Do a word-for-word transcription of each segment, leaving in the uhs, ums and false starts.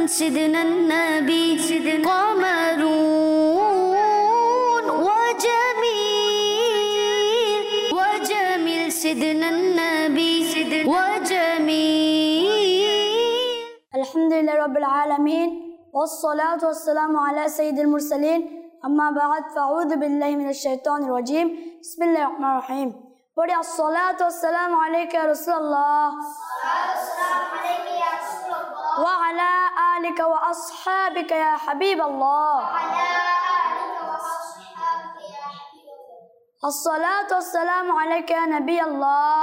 سيدنا النبي قمرون وجميل وجميل سيدنا النبي وجميل. الحمد لله رب العالمين والصلاة والسلام على سيد المرسلين. أما بعد فأعوذ بالله من الشيطان الرجيم. بسم الله الرحمن الرحيم. ودي الصلاة والسلام عليك يا رسول الله وعلى آلك وأصحابك يا حبيب الله. الصلاة والسلام عليك يا نبي الله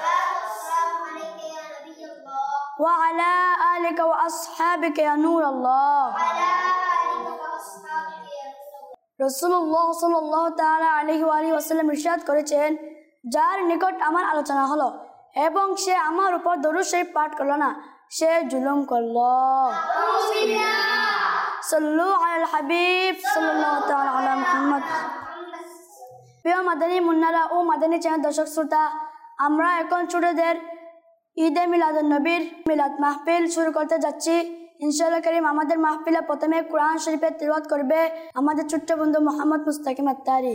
وعلى آلك وأصحابك يا نور الله. রাসূলুল্লাহ সাল্লাল্লাহু তাআলা আলাইহি ওয়া আলিহি ওয়াসাল্লাম ইরশাদ করেছেন, যার নিকট আমার আলোচনা হলো এবং সে আমার উপর দরুদ শরীফ পাঠ করলো না, সে জুলুম করলো। সাল্লু আলাল হাবিব সাল্লাল্লাহু তাআলা আলা মুহাম্মদ। প্রিয় মাদানী মুন্নারা ও মাদানী চ্যানেল দর্শক শ্রোতা, আমরা এখন ছোটদের ঈদে মিলাদুন নবীর মিলাদ মাহফিল শুরু করতে যাচ্ছি। ইনশাআল্লাহ কারীম আমাদের মাহফিলে প্রথমে কোরআন শরীফের তিলাওয়াত করবে আমাদের ছোট্ট বন্ধু মোহাম্মদ মুস্তাকিম আত্তারি।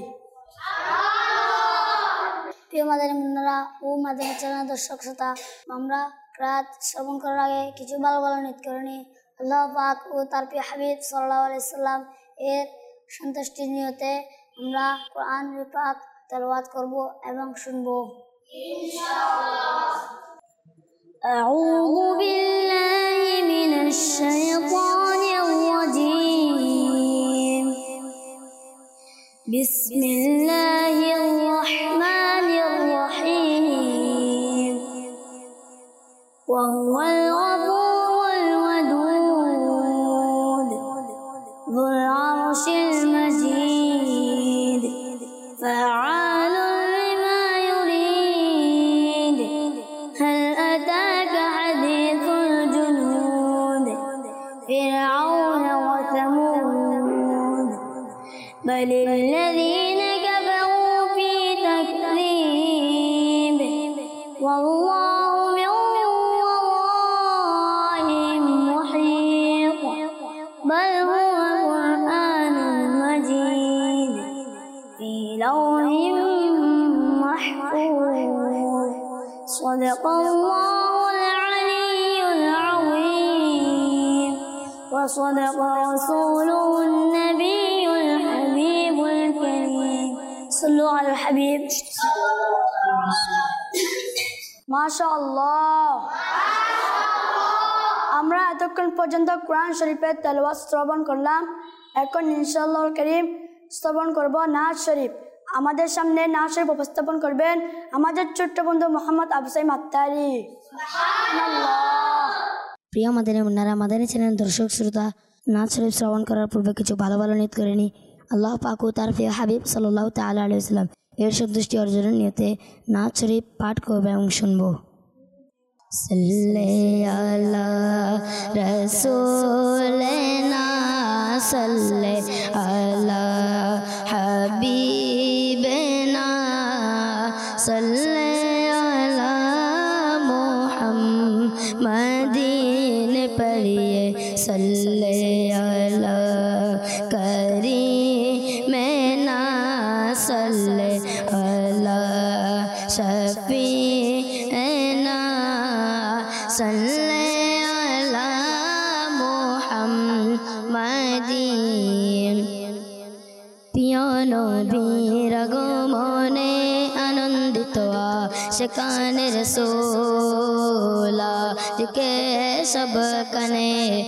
প্রিয় মাদানী মুন্নারা ও মাদানী চ্যানেল দর্শক শ্রোতা, আমরা রাত শ্রবণ করার আগে কিছু ভালো ভালো নিয়ত করে নিই। আল্লাহ পাক ও তার প্রিয় হাবিব সাল্লাল্লাহু আলাইহি সাল্লাম এর সন্তুষ্টির নিয়তে আমরা কোরআন পাক তেলাওয়াত করব এবং শুনব ইনশাআল্লাহ। أعوذ بالله من الشيطان الرجيم. بسم الله الرحمن الرحيم. وهو الغفور الودود ذو العرش المجيد فعال لما يريد. هل أتاك حديث الجنود فرعون وثمود بل الذين كفروا في تكذيب والله من ورائهم محيط بل هو قرآن مجيد في لوح محفوظ. صدق الله العلي العظيم وصدق رسوله النبي الحبيب الكريم. صلوا على الحبيب. ما شاء الله. আমরা এতক্ষণ পর্যন্ত কোরআন শরীফের তেলাওয়াত শ্রবণ করলাম। এখন ইনশাআল্লাহ কারীম শ্রবণ করব নাত শরীফ। আমাদের সামনে নাত শরীফ উপস্থাপন করবেন আমাদের ছোট্ট বন্ধু মোহাম্মদ আবসাইম আত্তারি। প্রিয় মাদানী মুন্নারা মাদানী চ্যানেল দর্শক শ্রোতা, নাত শরীফ শ্রবণ করার পূর্বে কিছু ভালো ভালো নিয়ত করে নি। আল্লাহ পাক ও তার প্রিয় হাবিব সাল্লাল্লাহু তাআলা আলাইহি ওয়াসাল্লাম এর সন্তুষ্টি অর্জনের নিয়তে নাত শরীফ পাঠ করবে এবং শুনবো। সাল্লি আলা রাসূলিনা সাল্লি আলা হাবিবিনা সাল্লি আলা মুহাম্মাদিন পড়িয়ে সাল্লি আলা করিমিনা সাল্লি আলা শফিনা সাল্লি আলা মুহাম্মাদিন। প্রিয় নবীর আগমনে আনন্দিত আশিকানে রাসূল আজকে সব কানে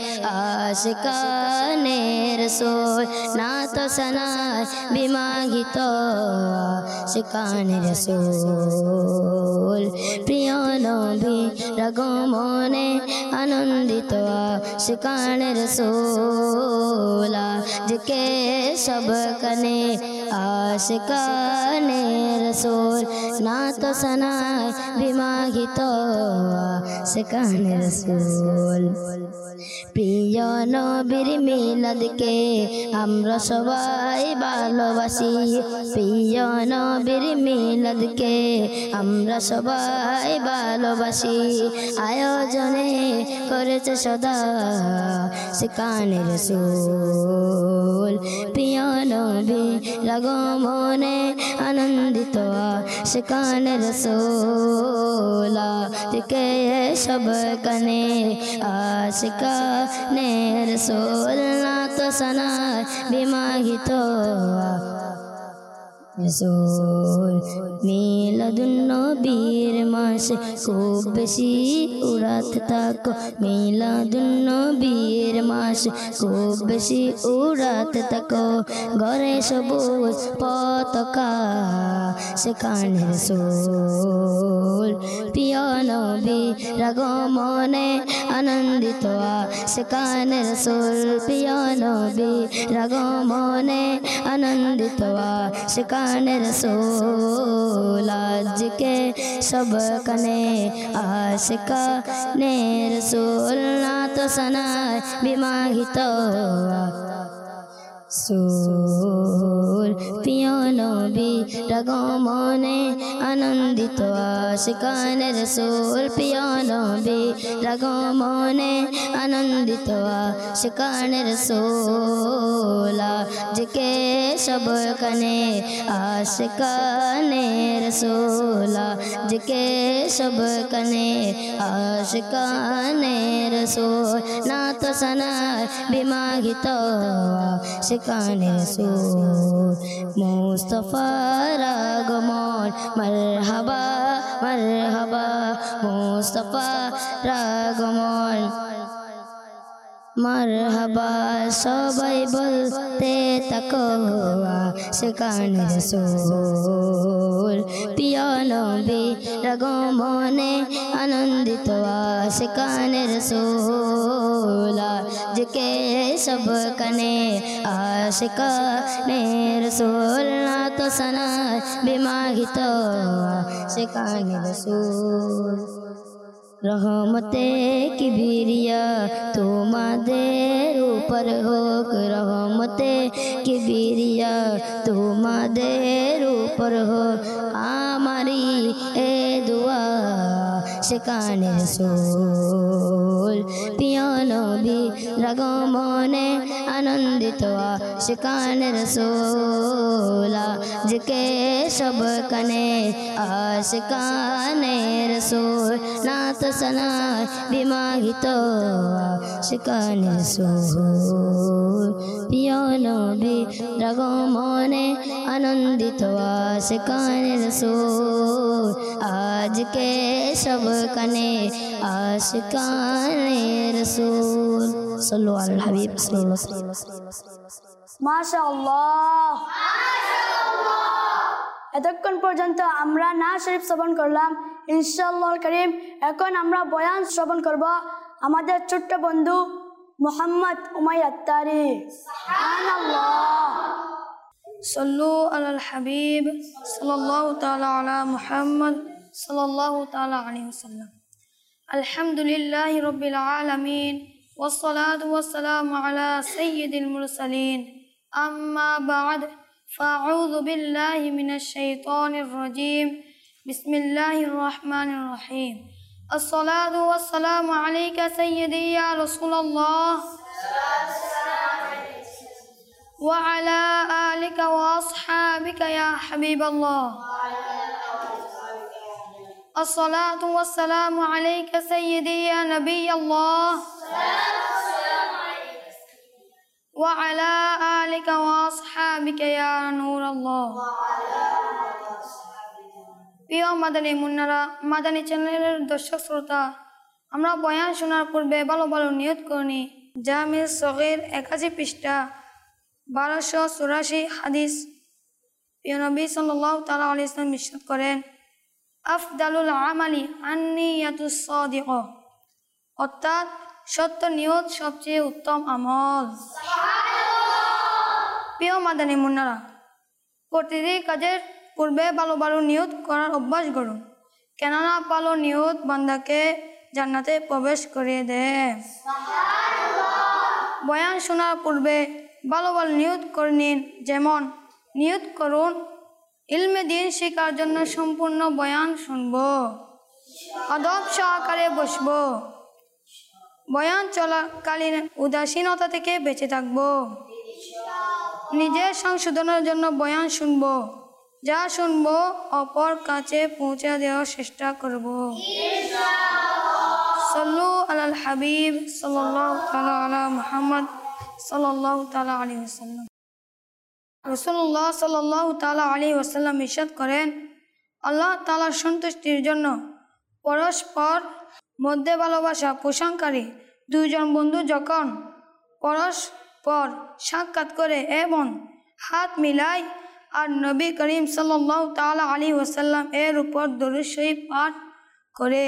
আশিকানে রাসূল নাত সানায় বিমাগিত আশিকানে রাসূল। প্রিয় নবীর আগমনে আনন্দিত আশিকানে রাসূল আজকে সব কানে আশিকানে রাসূল নাত সানায় বিমাগিত আশিকানে রাসূল। প্রিয় নবীর মিলাদকে আমরা সবাই ভালোবাসি প্রিয় নবীর মিলাদকে আমরা সবাই ভালোবাসি আয়োজনে করেছে সদা সেখানে রাসূল প্রিয় নবীর আগমনে আনন্দিত সেখানে রাসূল থেকে সব কানে আশিকানে রাসূল নাত সানায় বিমাহিত রাসূল মিলাদুন নবীর মাসে খুব বেশি উড়াতে থাকো মিলাদুন নবীর মাসে খুব বেশি উড়াতে থাকো ঘরে সবুজ পতাকা সেখানে রাসূল প্রিয় নবীর আগমনে আনন্দিত সেখানে রাসূল প্রিয় নবীর আগমনে আনন্দিত সেখানে রাসূল আজকে সব কানে আশিকানে রাসূল নাত সানায় বিমাহিত রাসূল প্রিয় নবীর আগমনে আনন্দিত সেখানে রাসূল প্রিয় নবীর আগমনে আনন্দিত সেখানে রাসূল আজকে সব কানে আশিকানে রাসূল আজকে সব কানে আশিকানে রাসূল নাত সানায় বিমাহিত সেখানে রাসূল মুস্তাফার আগমন মারহাবা মারহাবা মুস্তাফার আগমন মারহাবা সবাই বলতে থাকো সেখানে রাসূল প্রিয় নবীর আগমনে আনন্দিত সেখানে রাসূল আজকে সব কানে আশিকানে রাসূল নাত সানায় বিমাহিত সেখানে রাসূল রহমতে কিবরিয়া তোমাদের উপর হোক রহমতে কিবরিয়া তোমাদের উপর হোক আমারি এ দুয়া সেখানে রাসূল প্রিয় নবীর আগমনে আনন্দিত সেখানে রাসূল আজকে সব কানে আশিকানে রাসূল নাত সানায় বিমাহিত সেখানে রাসূল প্রিয় নবীর আগমনে আনন্দিত সেখানে রাসূল আজকে সব কানে আশিকানে রাসূল সাল্লু আলাল হাবিব সাল্লাল্লাহু আলাইহি ওয়াসাল্লাম মাশাআল্লাহ এতক্ষণ পর্যন্ত আমরা না শরীফ শ্রবণ করলাম ইনশাআল্লাহ করিম এখন আমরা বয়ান শ্রবণ করব আমাদের ছোট্ট বন্ধু মোহাম্মদ উমাইয়া আত্তারি সুবহানাল্লাহ সাল্লু আলাল হাবিব সাল্লাল্লাহু তাআলা আলা মুহাম্মদ সাল্লাল্লাহু তাআলা আলাইহি ওয়াসাল্লাম আলহামদুলিল্লাহি রাব্বিল আলামিন ওয়াসসালাতু ওয়াসসালামু আলা সাইয়্যিদিল মুরসালিন আম্মা বা'দ فأعوذ بالله من الشيطان الرجيم بسم الله الرحمن الرحيم الصلاة والسلام عليك سيدي يا رسول الله وعلى آلك وأصحابك يا حبيب الله الصلاة والسلام عليك سيدي يا نبي الله وعلى آلك وأصحابك يا نور الله প্রিয় মাদানী মুন্নারা মাদানী চ্যানেলের দর্শক শ্রোতা আমরা বয়ান শোনার পূর্বে ভালো ভালো নিয়ত করি জামিল সগীর একাশি পৃষ্ঠা বারোশো চুরাশি হাদিস প্রিয় নবী সাল্লাল্লাহু তাআলা আলাইহি ওয়াসাল্লাম ইরশাদ করেন আফদালুল আমালি আন-নিয়াতুস সাদিকা অর্থাৎ সত্য নিয়ত সবচেয়ে উত্তম আমল প্রিয় মাদানী মুন্নারা প্রতিটি কাজের পূর্বে ভালো ভালো নিয়ত করার অভ্যাস করুন কেননা ভালো নিয়ত বান্দাকে জান্নাতে প্রবেশ করিয়ে দেয় বয়ান শোনার পূর্বে ভালো ভালো নিয়ত করে নিন। যেমন নিয়ত করুন ইলমে দিন শেখার জন্য সম্পূর্ণ বয়ান শুনব, আদব সহকারে বসব, বয়ান চলাকালীন উদাসীনতা থেকে বেঁচে থাকব, নিজের সংশোধনের জন্য বয়ান শুনব, যা শুনব অপর কাছে পৌঁছে দেওয়ার চেষ্টা করব। সল্লু আলাল হাবিব সাল্লাল্লাহু তাআলা আলা মুহাম্মদ সাল্লাল্লাহু তাআলা আলাইহি ওয়াসাল্লাম। রাসূলুল্লাহ সাল্লাল্লাহু তাআলা আলাইহি ওয়াসাল্লাম ইরশাদ করেন, আল্লাহ তাআলার সন্তুষ্টির জন্য পরস্পর মধ্যে ভালোবাসা পোষণকারী দুইজন বন্ধু যখন পরস্পর সাক্ষাৎ করে এবং হাত মিলায় আর নবী করিম সাল্লাল্লাহু তাআলা আলাইহি ওয়াসাল্লাম এর উপর দরুদ শরীফ পাঠ করে,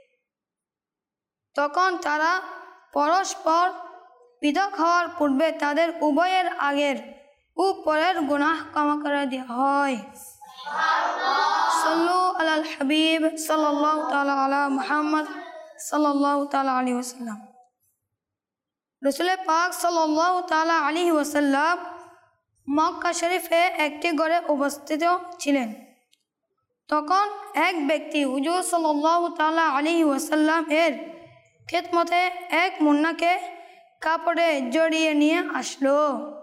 তখন তারা পরস্পর পৃথক হওয়ার পূর্বে তাদের উভয়ের আগের ও পরের গুনাহ ক্ষমা করে দেওয়া হয়। সাল্লু আলাল হাবিব সাল্লাল্লাহু তাআলা আলা মুহাম্মদ সাল্লাল্লাহু তাআলা আলাইহি ওয়াসাল্লাম। রাসূল পাক সাল্লাল্লাহু তাআলা আলাইহি ওয়াসাল্লাম মক্কা শরীফে একটি ঘরে উপস্থিত ছিলেন। তখন এক ব্যক্তি হুজুর সাল্লাল্লাহু তাআলা আলাইহি ওয়াসাল্লাম এর খেদমতে এক মুন্নাকে কাপড়ে জড়িয়ে নিয়ে আসলো,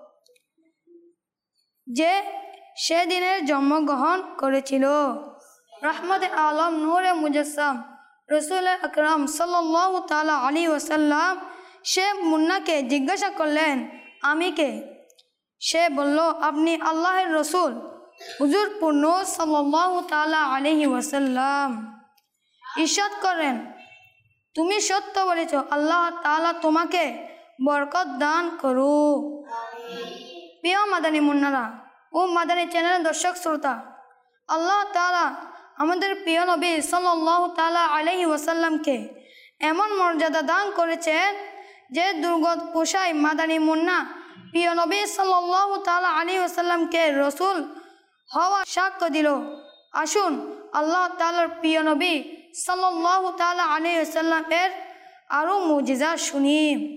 যে সেদিনের জন্মগ্রহণ করেছিল। রহমতে আলম নূরে মুজাসসাম রাসূল আকরাম সাল্লাল্লাহু তাআলা আলাইহি ওয়াসাল্লাম সে মুন্নাকে জিজ্ঞাসা করলেন, আমি কে? সে বলল, আপনি আল্লাহর রসুল হুজুর পূর্ণ সাল্লাল্লাহু তাআলা আলাইহি ওয়াসাল্লাম। ইরশাদ করেন, তুমি সত্য বলেছ, আল্লাহ তাআলা তোমাকে বরকত দান করুক। প্রিয় মাদানী মুন্নারা ও মাদানী চ্যানেলের দর্শক শ্রোতা, আল্লাহ তাআলা আমাদের প্রিয় নবী সাল্লাল্লাহু তাআলা আলাইহি ওয়াসাল্লামকে এমন মর্যাদা দান করেছেন যে দুর্গত পোষায় মাদানী মুন্না প্রিয় নবী সাল্লাল্লাহু তাআলা আলাইহি ওয়াসাল্লামকে রসুল হওয়া সাক্ষ্য দিল। আসুন আল্লাহ তাআলার প্রিয় নবী সাল্লাল্লাহু তাআলা আলাইহি ওয়াসাল্লাম এর আরো মুজিজা শুনি।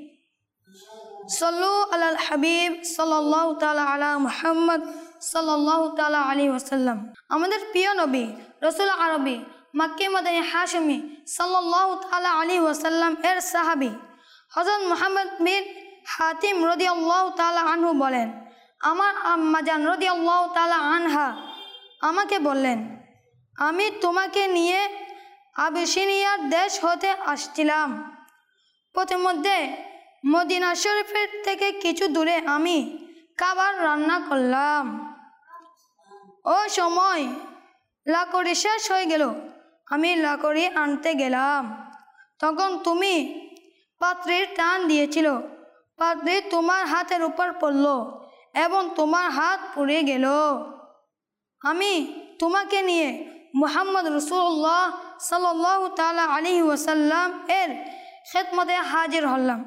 সল্লু আলাল হাবিব সাল্লাল্লাহু তাআলা আলা মুহাম্মদ সাল্লাল্লাহু তাআলা আলাইহি ওয়াসাল্লাম। আমাদের প্রিয় নবী রাসূল আরবি মাক্কি মাদানী হাশমি সাল্লাল্লাহু তাআলা আলাইহি ওয়াসাল্লাম এর সাহাবী হযরত মুহাম্মদ বিন হাতিম রাদিয়াল্লাহু তাআলা আনহু বলেন, আমার আম্মা জান রাদিয়াল্লাহু তাআলা আনহা আমাকে বললেন, আমি তোমাকে নিয়ে আবিসিনিয়ার দেশ হতে আসছিলাম। পথিমধ্যে মদিনা শরীফের থেকে কিছু দূরে আমি খাবার রান্না করলাম। ও সময় লাকড়ি শেষ হয়ে গেল। আমি লাকড়ি আনতে গেলাম, তখন তুমি পাত্রের টান দিয়েছিল। পাত্রে তোমার হাতের উপর পড়ল এবং তোমার হাত পুড়ে গেল। আমি তোমাকে নিয়ে মুহাম্মদ রাসূলুল্লাহ সাল্লাল্লাহু তাআলা আলাইহি ওয়াসাল্লাম এর খেদমতে হাজির হলাম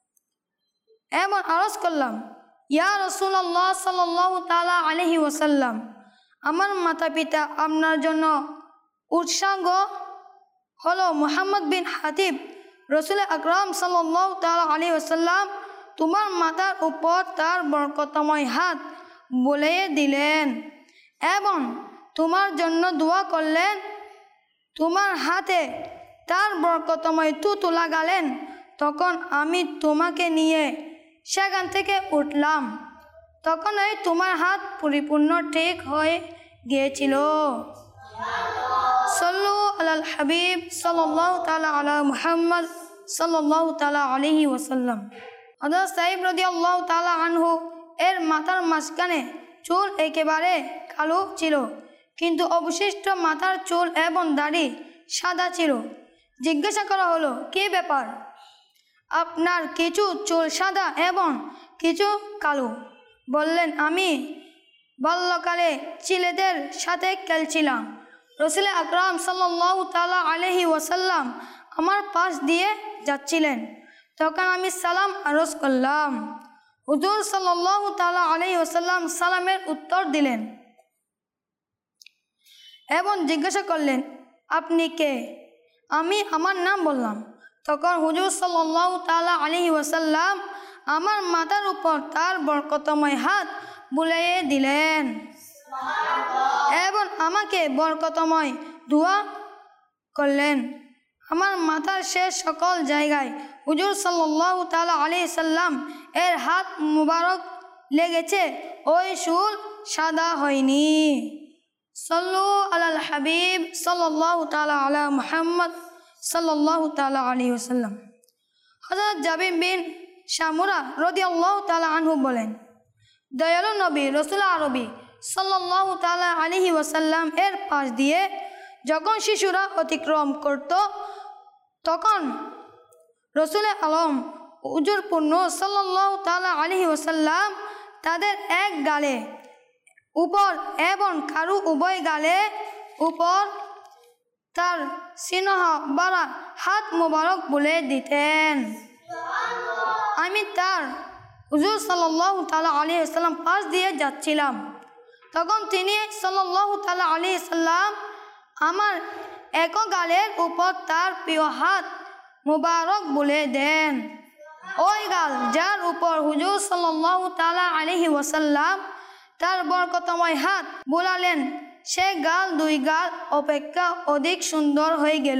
এবং আরজ করলাম, ইয়া রাসূলুল্লাহ সাল্লাল্লাহু তাআলা আলাইহি ওয়াসাল্লাম, আমার মাতা পিতা আপনার জন্য উৎসর্গ হলো। মুহাম্মদ বিন হাতিব রাসূল আকরাম সাল্লাল্লাহু তাআলা আলাইহি ওয়াসাল্লাম তোমার মাথার উপর তার বরকতময় হাত বুলিয়ে দিলেন এবং তোমার জন্য দোয়া করলেন। তোমার হাতে তার বরকতময় থুতু লাগালেন। তখন আমি তোমাকে নিয়ে সেখান থেকে উঠলাম। তখনই তোমার হাত পরিপূর্ণ ঠিক হয়ে গিয়েছিল। সল্লু আলাল হাবিব সাল্লাল্লাহু তাআলা আলা মুহাম্মদ সাল্লাল্লাহু তাআলা আলাইহি ওয়াসাল্লাম। হযরত সাইব রাদিয়াল্লাহু তাআলা আনহু এর মাথার মাঝখানে চুল একেবারে কালো ছিল, কিন্তু অবশিষ্ট মাথার চুল এবং দাড়ি সাদা ছিল। জিজ্ঞাসা করা হলো, কি ব্যাপার? আপনার কিছু চুল সাদা এবং কিছু কালো। বললেন, আমি বাল্যকালে ছেলেদের সাথে খেলছিলাম। রাসূল আকরাম সাল্লাল্লাহু তাআলা আলাইহি ওয়াসাল্লাম আমার পাশ দিয়ে যাচ্ছিলেন। তখন আমি সালাম আরজ করলাম। হুজুর সাল্লাল্লাহু তাআলা আলাইহি ওয়াসাল্লাম সালামের উত্তর দিলেন এবং জিজ্ঞাসা করলেন, আপনি কে? আমি আমার নাম বললাম। তখন হুজুর সাল্লাল্লাহু তাআলা আলাইহি ওয়াসাল্লাম আমার মাথার উপর তার বরকতময় হাত বুলিয়ে দিলেন এবং আমাকে বরকতময় দোয়া করলেন। আমার মাথার শেষ সকল জায়গায় হুজুর সাল্লাল্লাহু তাআলা আলাইহি সাল্লাম এর হাত মুবারক লেগেছে, ওই চুল সাদা হয়নি। সাল্লু আলাল হাবিব সাল্লাল্লাহু তাআলা আলা মুহাম্মদ সাল্লাল্লাহু তাআলা আলাইহি ওয়াসাল্লাম। হযরত জাবির বিন শামুরা রাদিয়াল্লাহু তাআলা আনহু বলেন, দয়ালু নবী রাসূল আরবি সাল্লাল্লাহু তাআলা আলাইহি ওয়াসাল্লাম এর পাশ দিয়ে যখন শিশুরা অতিক্রম করত, তখন রসুল আলম হুজুর পূর্ণ সাল্লাল্লাহু তাআলা আলাইহি ওয়াসাল্লাম তাদের এক গালে উপর এবং কারু উভয় গালে উপর তার সিনহ বারা হাত মোবারক বুলিয়ে দিতেন। আমি তার হুজুর সাল্লাল্লাহু তাআলা আলাইহি ওয়াসাল্লাম পাশ দিয়ে যাচ্ছিলাম, তখন তিনি সাল্লাল্লাহু তাআলা আলাইহি ওয়াসাল্লাম আমার এক গালের উপর তার প্রিয় হাত মুবারক বুলিয়ে দেন। ওই গাল যার উপর হুজুর সাল্লাল্লাহু তাআলা আলাইহি ওয়াসাল্লাম তার বরকতময় হাত বুলালেন, সে গাল দুই গাল অপেক্ষা অধিক সুন্দর হয়ে গেল।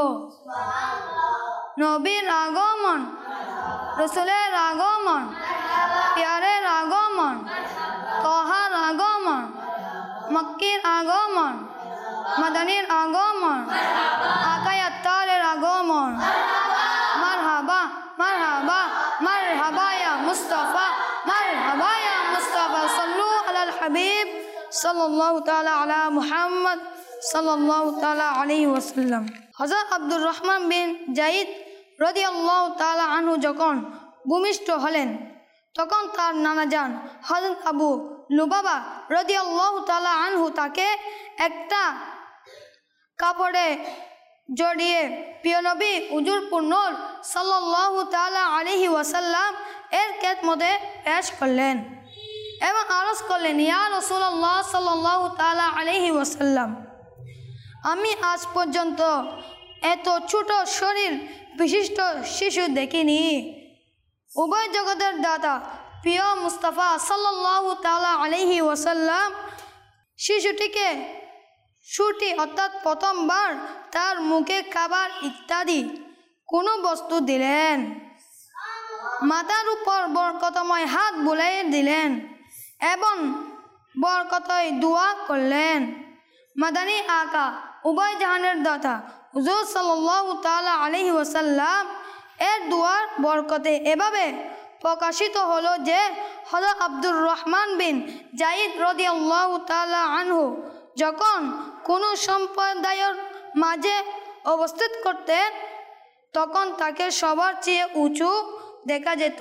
নবীর আগমন, রসুলের আগমন, পিয়ারের আগমন, তহার আগমন, মক্কির আগমন, মাদানির আগমন, আকায়ে আত্তারের আগমন। মারহাবা মারহাবা মারহাবা ইয়া মুস্তাফা, মারহাবা ইয়া মুস্তাফা। সাল্লু আলাল হাবিব সাল্লাল্লাহু তাআলা আলা মুহাম্মদ সাল্লাল্লাহু তাআলা আলাইহি ওয়াসাল্লাম। হযরত আব্দুর রহমান বিন যায়েদ রাদিয়াল্লাহু তাআলা আনহু যখন ভূমিষ্ঠ হলেন, তখন তার নানাজান হযরত আবু লুবাবা রাদিয়াল্লাহু তাআলা আনহু তাকে একটা কাপড়ে জড়িয়ে প্রিয় নবী হুজুর পূর্ণ সাল্লাল্লাহু তাআলা আলাইহি ওয়াসাল্লাম এর খেদমতে পেশ করলেন এবং আরজ করলেন, ইয়া রাসূলুল্লাহ সাল্লাল্লাহু তাআলা আলাইহি ওয়াসাল্লাম, আমি আজ পর্যন্ত এত ছোট শরীর বিশিষ্ট শিশু দেখিনি। উভয় জগতের দাতা প্রিয় মুস্তাফা সাল্লাল্লাহু তাআলা আলাইহি ওয়াসাল্লাম শিশুটিকে ছুটি অর্থাৎ প্রথমবার তার মুখে খাবার ইত্যাদি কোনো বস্তু দিলেন, মাথার উপর বরকতময় হাত বুলিয়ে দিলেন এবং বরকতয় দোয়া করলেন। মাদানী আকা উভয় জাহানের দাতা হুজুর সাল্লাল্লাহু তাআলা আলাইহি ওয়াসাল্লাম এর দোয়ার বরকতে এভাবে প্রকাশিত হলো যে হযরত আব্দুর রহমান বিন যায়েদ রাদিয়াল্লাহু তাআলা আনহু যখন কোনো সম্প্রদায়ের মাঝে অবস্থিত করতেন, তখন তাকে সবার চেয়ে উঁচু দেখা যেত।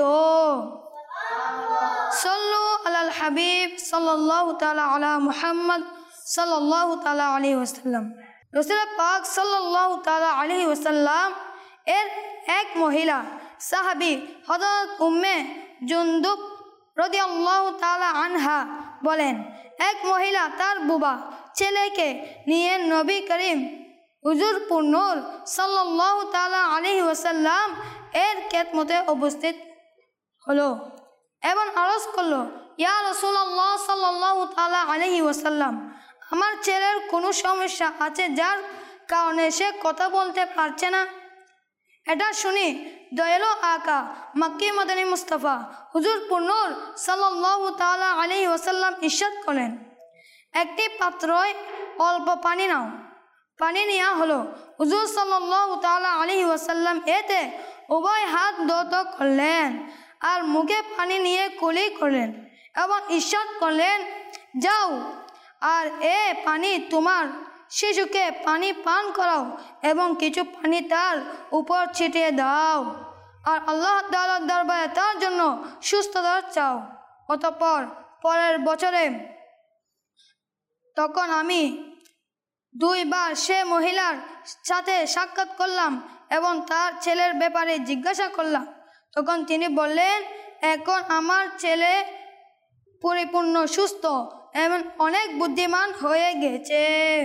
সাল্লু আলাল হাবিব সাল্লাল্লাহু তাআলা আলা মুহাম্মদ সাল্লাল্লাহু তাআলা আলাইহি ওয়াসাল্লাম। রাসূল পাক সাল্লাল্লাহু তাআলা আলাইহি ওয়াসাল্লাম এর এক মহিলা সাহাবী হযরত উম্মে জুনদুব রাদিয়াল্লাহু তাআলা আনহা বলেন, এক মহিলা তার বুবা ছেলেকে নিয়ে নবী করিম হুজুর পূর্ণ সাল্লাল্লাহু তাআলা আলাইহি ওয়াসাল্লাম এর খেদমতে উপস্থিত হলো এবং আরজ করলো, ইয়া রাসূলুল্লাহ সাল্লাল্লাহু তাআলা আলাইহি ওয়াসাল্লাম, আমার ছেলের কোনো সমস্যা আছে যার কারণে সে কথা বলতে পারছে না। এটা শুনি দয়ালু আকা মক্কি মাদানী মুস্তাফা হুজুর পূর্ণ সাল্লাল্লাহু তাআলা আলাইহি ওয়াসাল্লাম ইরশাদ করেন, একটি পাত্রয় অল্প পানি নাও। পানি নেওয়া হলো। হুজুর সাল্লাল্লাহু তাআলা আলাইহি ওয়াসাল্লাম এতে উভয় হাত ধৌত করলেন আর মুখে পানি নিয়ে কুলি করলেন এবং ইরশাদ করলেন, যাও আর এ পানি তোমার শিশুকে পানি পান করাও এবং কিছু পানি তার উপর ছিটিয়ে দাও আর আল্লাহ তাআলার দরবারে তার জন্য সুস্থতা চাও। অতঃপর পরের বছরে তখন আমি দুইবার সে মহিলার সাথে সাক্ষাৎ করলাম এবং তার ছেলের ব্যাপারে জিজ্ঞাসা করলাম। তখন তিনি বললেন, এখন আমার ছেলে পরিপূর্ণ সুস্থ এবং অনেক বুদ্ধিমান হয়ে গেছে।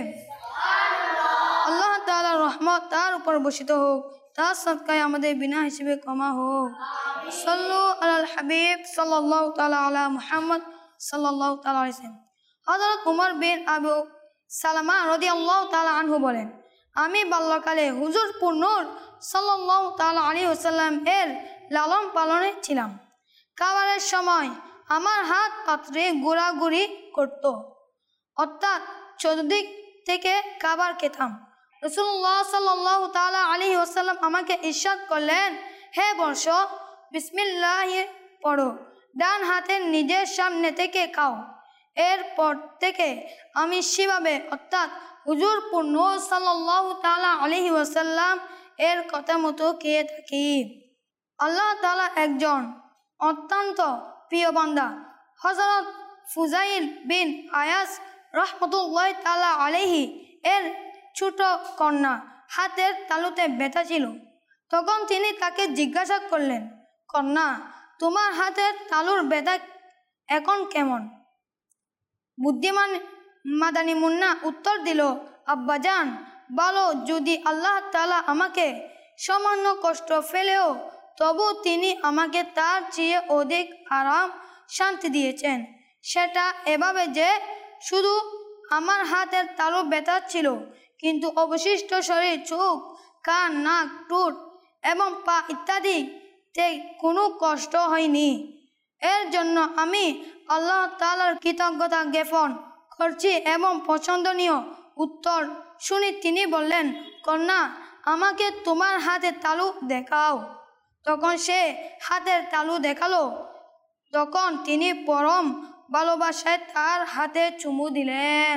আল্লাহ তাআলার রহমত তার উপর বর্ষিত হোক, তার সদকায় আমাদের বিনা হিসেবে ক্ষমা হোক। সাল্লু আলাল হাবিব সাল্লাল্লাহু তাআলা আলা মুহাম্মদ সাল্লাল্লাহু তাআলা আলাইহি ওয়াসাল্লাম। হযরত উমর বিন আবু সালামা রাদিয়াল্লাহু তাআলা আনহু বলেন, আমি বাল্যকালে হুজুর নূর সাল্লাল্লাহু তাআলা আলাইহি ওয়াসাল্লাম এর লালন পালনে ছিলাম। খাবারের সময় আমার হাত পাত্রে ঘোরাঘুরি করত, অর্থাৎ চতুর্দিক থেকে খাবার খেতাম। রাসূলুল্লাহ সাল্লাল্লাহু তাআলা আলাইহি ওয়াসাল্লাম আমাকে ইরশাদ করলেন, হে বর্ষ, বিসমিল্লাহ পড়ো, ডান হাতের নিজের সামনে থেকে খাও। এরপর থেকে আমি সেভাবে অর্থাৎ হুজুর নূর সাল্লাল্লাহু তাআলা আলাইহি ওয়াসাল্লাম এর কথা মতো খেয়ে থাকি। আল্লাহ তাআলা একজন অত্যন্ত প্রিয় বান্দা হযরত ফুজাইল বিন আয়াস রাহমাতুল্লাহ তাআলা আলাইহি এর ছোট কন্যা হাতের তালুতে ব্যথা ছিল। তখন তিনি তাকে জিজ্ঞাসা করলেন, কন্যা, তোমার হাতের তালুর ব্যথা এখন কেমন? বুদ্ধিমান মাদানী মুন্না উত্তর দিল, আব্বাজান, বলো, যদি আল্লাহ তাআলা আমাকে সামান্য কষ্ট ফেলেও তবু তিনি আমাকে তার চেয়ে অধিক আরাম শান্তি দিয়েছেন। সেটা এভাবে যে শুধু আমার হাতের তালু ব্যথা ছিল, কিন্তু অবশিষ্ট শরীর, চোখ, কান, নাক, ঠোঁট এবং পা ইত্যাদিতে কোনো কষ্ট হয়নি। এর জন্য আমি আল্লাহ তাআলার কৃতজ্ঞতা জ্ঞাপন করছি। এবং পছন্দনীয় উত্তর শুনি তিনি বললেন, কন্যা, আমাকে তোমার হাতের তালু দেখাও। তখন সে হাতের তালু দেখালো। তখন তিনি পরম ভালোবাসায় তার হাতে চুমু দিলেন।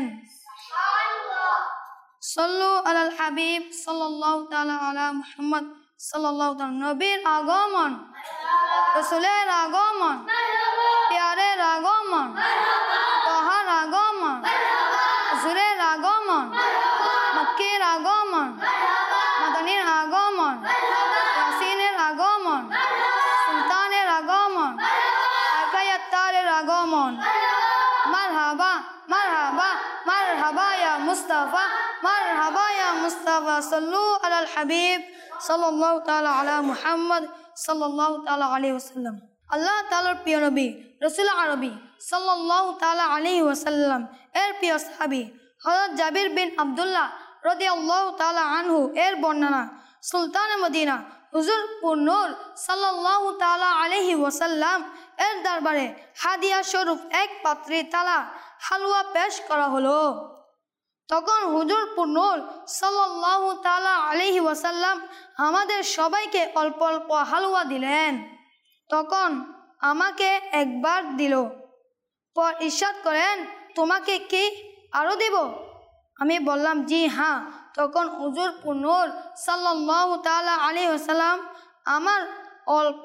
সাল্লু আলাল হাবিব সাল্লাল্লাহু তাআলা আলা মুহাম্মদ সাল্লাল্লাহু তাআলা। নবীর আগমন, রাসূলের আগমন, প্যারের আগমন, তাহার আগমন, হুজুরের আগমন, মক্কির আগমন, মাদানীর আগমন, ইয়াসিনের আগমন, সুলতানের আগমন, আকায়াত্তারের আগমন। মারহাবা মারহাবা মারহাবা ইয়া মুস্তাফা, মারহাবা ইয়া মুস্তাফা। সাল্লু আলাল হাবিব সাল্লাল্লাহু তাআলা আলা মুহাম্মদ সাল্লাল্লাহু তাআলা আলাইহি ওয়াসাল্লাম। আল্লাহ তাআলার প্রিয় নবী রাসূল আরবি সাল্লাল্লাহু তাআলা আলাইহি ওয়াসাল্লাম এর প্রিয় সাহাবী হযরত জাবির বিন আব্দুল্লাহ রাদিয়াল্লাহু তাআলা আনহু এর বর্ণনা, সুলতানে মদিনা হুজুর নূর সাল্লাল্লাহু তাআলা আলাইহি ওয়াসাল্লাম এর দরবারে হাদিয়া স্বরূপ এক পাত্রে তালা হালুয়া পেশ করা হলো। তখন হুজুর নূর সাল্লাল্লাহু তাআলা আলাইহি ওয়াসাল্লাম আমাদের সবাইকে অল্প অল্প হালুয়া দিলেন। তখন আমাকে একবার দিল, পর ইরশাদ করেন, তোমাকে কি আরো দেব? আমি বললাম, জি হ্যাঁ। তখন হুজুর নূর সাল্লাল্লাহু তাআলা আলাইহি ওয়াসাল্লাম আমার অল্প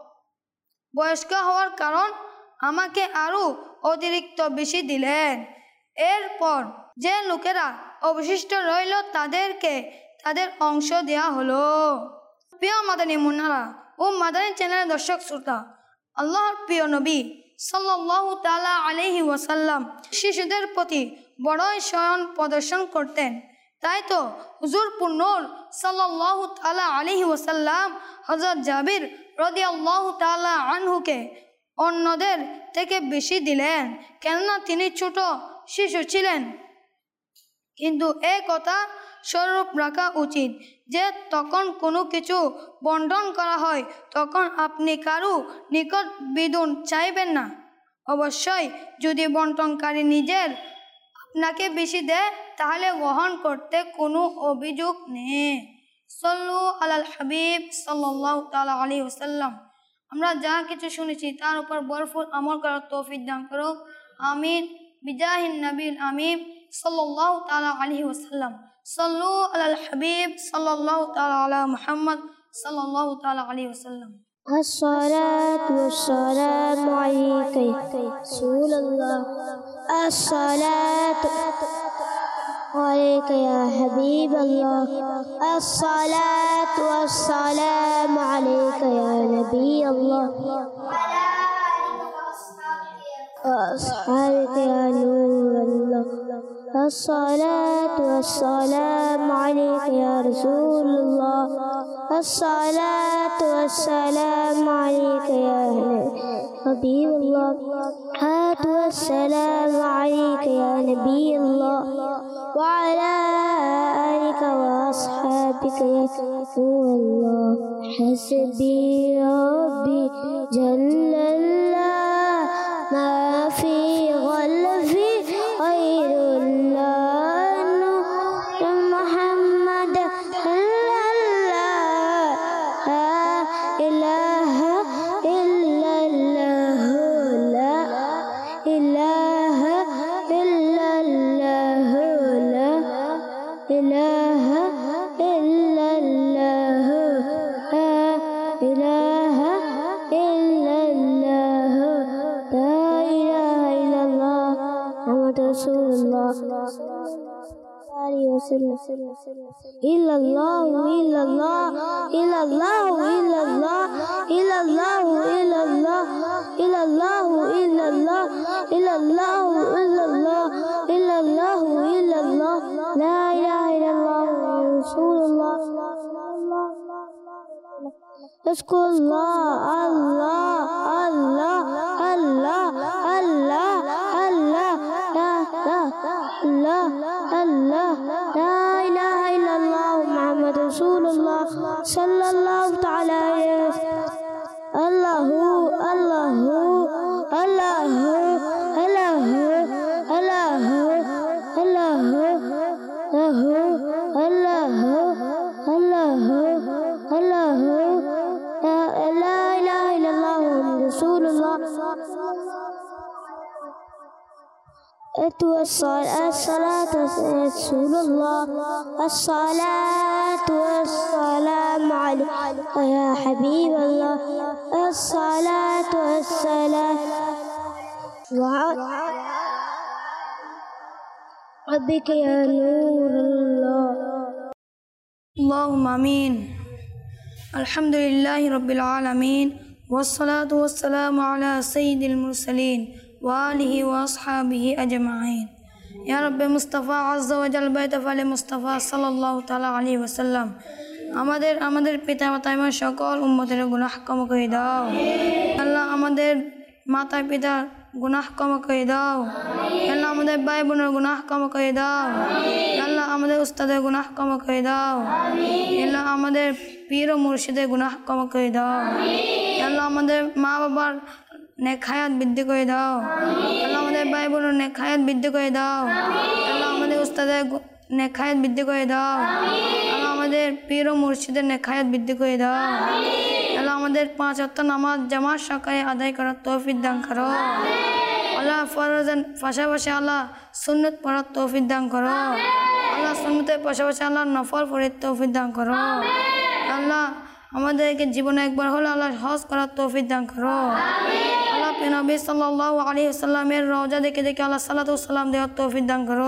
বয়স্ক হওয়ার কারণ আমাকে আরো অতিরিক্ত বেশি দিলেন। এরপর যে লোকেরা অবশিষ্ট রইল তাদেরকে তাদের অংশ দেয়া হলো। প্রিয় মাদানী মুন্নারা ও মাদানী চ্যানেলের দর্শক শ্রোতা, আল্লাহর প্রিয় নবী সাল্লাল্লাহু তাআলা আলাইহি ওয়াসাল্লাম শিশুদের প্রতি বড়ই সহায়ন প্রদর্শন করতেন। তাই তো হুজুর নূর সাল্লাল্লাহু তাআলা আলাইহি ওয়াসাল্লাম হযরত জাবির রাদিয়াল্লাহু তাআলা আনহুকে অন্যদের থেকে বেশি দিলেন, কেননা তিনি ছোট শিশু ছিলেন। কিন্তু এ কথা স্বরূপ রাখা উচিত যে তখন কোনো কিছু বন্টন করা হয় তখন আপনি কারো নিকট বিদুন চাইবেন না। অবশ্যই যদি বন্টনকারী নিজের আপনাকে বেশি দেয় তাহলে গ্রহণ করতে কোনো অভিযোগ নেই। সাল্লু আলাল হাবিব সাল্লাল্লাহু তাআলা আলাইহি ওয়াসাল্লাম। আমরা যা কিছু শুনেছি তার উপর ভরপুর আমল করার তৌফিক দান করো, আমিন। বিজাহিন নবীল আমিন সাল্লাল্লাহু তাআলা আলাইহি ওয়াসাল্লাম। সাল্লু আলাল হাবিব সাল্লাল্লাহু তাআলা আলা মুহাম্মদ সাল্লাল্লাহু তাআলা আলাইহি ওয়াসাল্লাম। الصلاة والسلام عليك يا رسول الله، الصلاة عليك يا حبيب الله، الصلاة والسلام عليك يا نبي الله، وأصحابك يا نور الله، الصلاة والسلام عليك يا رسول الله، الصلاة والسلام عليك يا حبيب الله الصلاة والسلام عليك يا نبي الله وعلى آلك وأصحابك يا رسول الله حسبي ربي جل الله ما في غلفي غير الله نور محمد صلى الله لا إله إلا الله لا إله إلا الله لا إله إلا الله لا إله إلا الله لا إله إلا الله محمد رسول الله عليه وسلم إلا الله إلا الله إلا الله إلا الله إلا الله إلا الله إلا الله إلا الله إلا الله إلا الله إلا الله إلا الله لا إله إلا الله رسول الله اذكر الله الله الله الله الله الله لا لا الله الله لا إله إلا الله محمد رسول الله صلى الله تعالى عليه وسلم الله الله الله الله الله الله الله الله الله لا إله إلا الله محمد رسول الله الصلاة رسول الله الصلاة والسلام عليك يا حبيب الله الصلاة والسلام وعلى ربك يا نور الله اللهم آمين الحمد لله رب العالمين والصلاة والسلام على سيد المرسلين وآله وأصحابه أجمعين يا رب مصطفى عز وجل بيت فعل مصطفى صلى الله تعالى عليه وسلم আমাদের আমাদের পিতা মাতা এবং সকল উম্মতের গুনাহ ক্ষমা করে দাও আল্লাহ আমাদের মাতা পিতার গুনাহ ক্ষমা করে দাও আল্লাহ আমাদের ভাই বোনের গুনাহ ক্ষমা করে দাও আল্লাহ আমাদের উস্তাদের গুনাহ ক্ষমা করে দাও আল্লাহ আমাদের পীর ও মুর্শিদের গুনাহ ক্ষমা করে দাও আল্লাহ আমাদের মা বাবার নেক হায়াত বৃদ্ধি করে দাও আল্লাহ আমাদের ভাই বোনের নেক হায়াত বৃদ্ধি করে দাও আল্লাহ আমাদের উস্তাদের নেক হায়াত বৃদ্ধি করে দাও আল্লাহ আমাদের পীর ও মুর্শিদের নেক হায়াত বৃদ্ধি করে দাও আল্লাহ আমাদের পাঁচ ওয়াক্ত নামাজ জামাত সহকারে আদায় করার তৌফিক দান করো আল্লাহ ফরজের পাশাপাশি আল্লাহ সুন্নত পড়ার তৌফিক দান করো আল্লাহ সুন্নতের পাশাপাশি আল্লাহ নফল পড়ার তৌফিক দান করো আল্লাহ আমাদেরকে জীবনে একবার হলে আল্লাহ হজ করার তৌফিক দান করো আল্লাহ নবী সাল্লাল্লাহু আলাইহি ওয়াসাল্লামের রওজা দেখে দেখে আল্লাহ সাল্লাতু সালাম দেওয়ার তৌফিক দান করো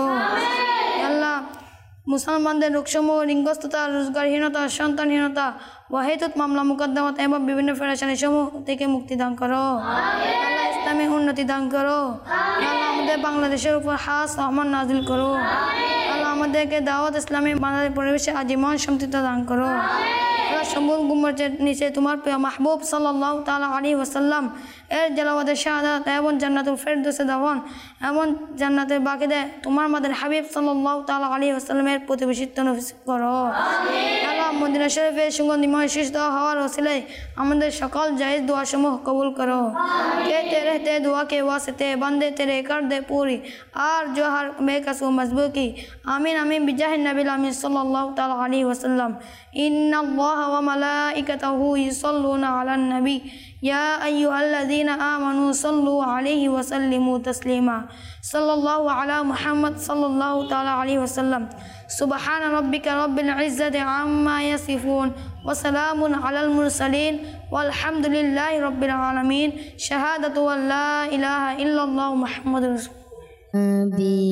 আল্লাহ মুসলমানদের রোগসমূহ ঋণগ্রস্ততা রোজগারহীনতা সন্তানহীনতা ওয়াহিদত মামলা মুকদ্দমাত এবং বিভিন্ন ফেরেশানি সমূহ থেকে মুক্তি দান করো আল্লাহ ইসলামী উন্নতি দান করো আল্লাহ আমাদের বাংলাদেশের উপর খাস রহমত নাজিল করো আল্লাহ আমাদেরকে দাওয়াত ইসলামী বাংলাদেশ পরিবেশে আজীবন সম্পৃক্ত দান করো আল্লাহ সম্বুল গুম্বরের নিচে তোমার প্রিয় মাহবুব সাল্লাল্লাহু তাআলা আলাইহি ওয়াসাল্লাম এর জালাওয়াতে শাহাদাত এবং জান্নাতুল ফেরদৌসে দাফন এবং জান্নাতের বাকিতে তোমার মাদের হাবিব সাল্লাল্লাহু তাআলা আলাইহি ওয়াসাল্লামের প্রতিবেশিত্ব নসিব করো আল্লাহ মদিনা শরীফের সুগন্ধিময় শীষ দেওয়া হওয়ার ওসিলায় আমাদের সকল জায়েজ দোয়াসমূহ কবুল করো कहते रहते दुआ के वास्ते बंदे तेरे कर दे पूरी और जो हर बेकस व मजबूत की आमीन आमीन बिजाह नबी आमीन सल्लल्लाहु ताला अलैहि वसल्लम इन्नल्लाह व मलाइकतहु युसल्लूना अलन नबी या अय्युहल्लज़ीना आमनू सल्लू अलैहि व सल्लिमू तस्लीमा सल्लल्लाहु अला मुहम्मद सल्लल्लाहु ताला अलैहि वसल्लम सुबहान रब्बिका रब्बिल इज्जति अम्मा यसिफून वसलाम अलल मुरसलीन वल्हम्दुलिल्लाहि रब्बिल आलमीन शहादतु अल्ला इलाहा इल्लल्लाहु मुहम्मदुर रसूलुल्लाह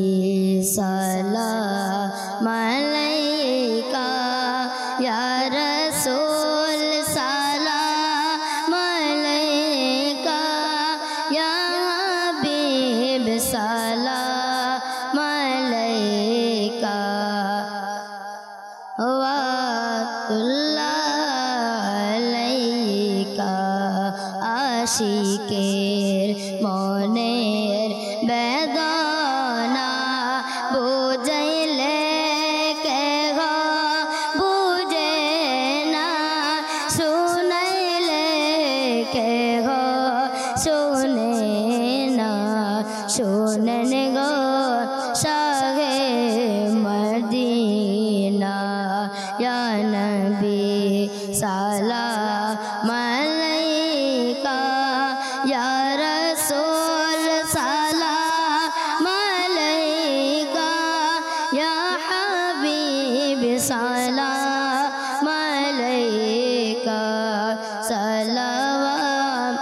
बिसलाम अलैका या रसूल सलाम अलैका या हबीब सलाम अलैका वातुल्लाह আশিকের মনের বেদনা বুঝাইলে কে গো বুঝে না, শুনাইলে কে গো শুনে না। শুনেন গো শাহে মদিনা, ইয়া নবী সালাম আলাইকা, ইয়া রাসূল সালাম আলাইকা, ইয়া হাবিব সালাম আলাইকা। সালাওয়াত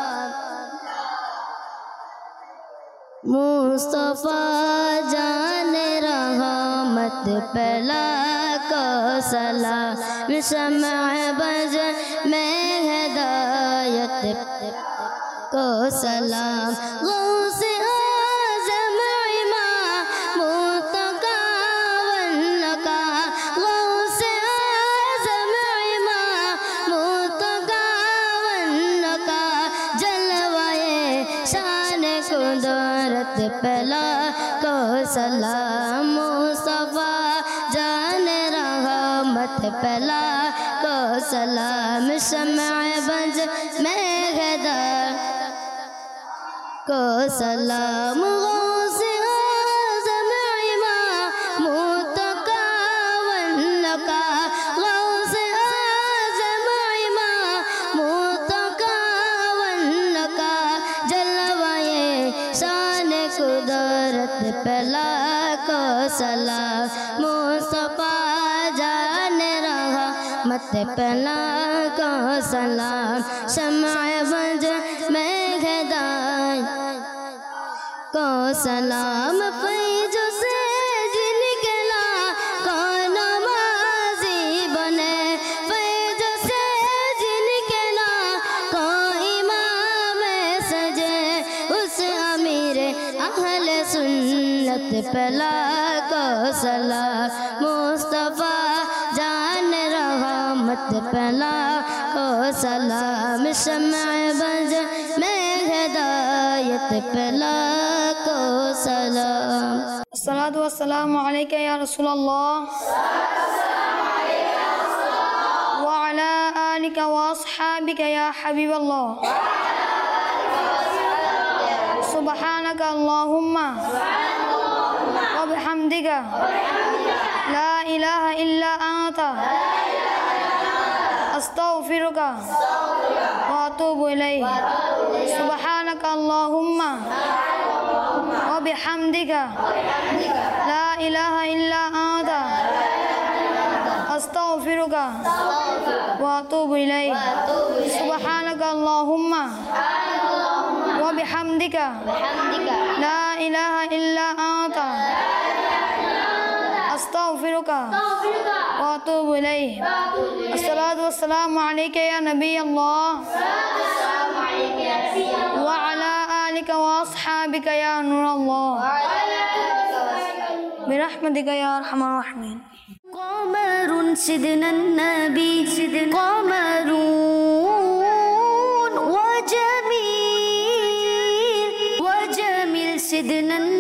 मुस्तफा जाने रहमत पहला को सलाम, शम्अ बज में हिदायत को सलाम। गौसे आज़म इमाम मुतकावन का, गौसे आज़म इमाम मुतकावन का, जलवाए शान कुदरत पहला को सलाम। मुस्तफा जान रहमत पहला को सलाम, शम्अ बज में हिदायत को सलाम। गौसे आज़म इमाम मुतकावन का, गौसे आज़म इमाम मुतकावन का, जलवाए शान कुदरत पहला को सलाम। मुस्तफा जान रहमत पहला को सलाम, शम्अ बज में हिदायत को सलाम। फैज़ से जिनकला कौन नमाज़ी बने, फैज़ से जिनकला कौन इमाम सजे, उस अमीर अहले सुन्नत पहला को सलाम। मुस्तफा जान रहमत पहला को सलाम, शम्अ बज में हिदायत पहला को सलाम। अस्सलातु वस्सलामु अलैका या रसूलल्लाह व अला आलिका व अस्हाबिका या हबीबल्लाह। सुब्हानका अल्लाहुम्मा व बिहम्दिका ला इलाहा इल्ला अंता अस्तगफिरुका व अतूबु इलैक। सुब्हानका अल्लाहुम्मा व बिहम्दिका ला इलाहा इल्ला अंता अस्तगफिरुका व अतूबु इलैक। सुब्हानका अल्लाहुम्मा व बिहम्दिका ला इलाहा इल्ला अंता अस्तगफिरुका व अतूबु इलैक। अस्सलातु वस्सलामु अलैका या नबी अल्लाह व अला आलिका व अस्हाबिका या नूर अल्लाह बिरहमतिका या अरहमर राहिमीन। कमरुन सिदनन नबी कमरुन व जमील व जमील सिदनन